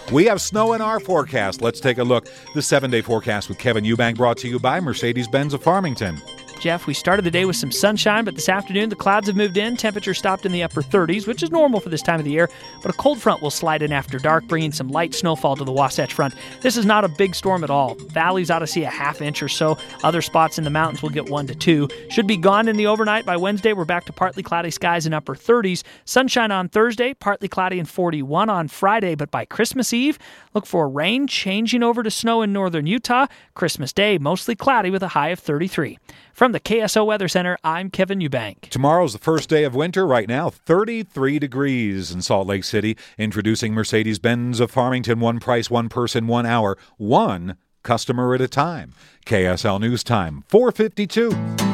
We have snow in our forecast. Let's take a look. The 7-day forecast with Kevin Eubank, brought to you by Mercedes-Benz of Farmington. Jeff, we started the day with some sunshine, but this afternoon the clouds have moved in. Temperature stopped in the upper 30s, which is normal for this time of the year, but a cold front will slide in after dark, bringing some light snowfall to the Wasatch Front. This is not a big storm at all. Valleys ought to see a half inch or so. Other spots in the mountains will get 1 to 2. Should be gone in the overnight. By Wednesday, we're back to partly cloudy skies in upper 30s. Sunshine on Thursday, partly cloudy and 41 on Friday, but by Christmas Eve, look for rain changing over to snow in northern Utah. Christmas Day, mostly cloudy with a high of 33. From the KSO Weather Center, I'm Kevin Eubank. Tomorrow's the first day of winter. Right now, 33 degrees in Salt Lake City. Introducing Mercedes-Benz of Farmington. One price, one person, 1 hour, one customer at a time. KSL News Time, 4:52.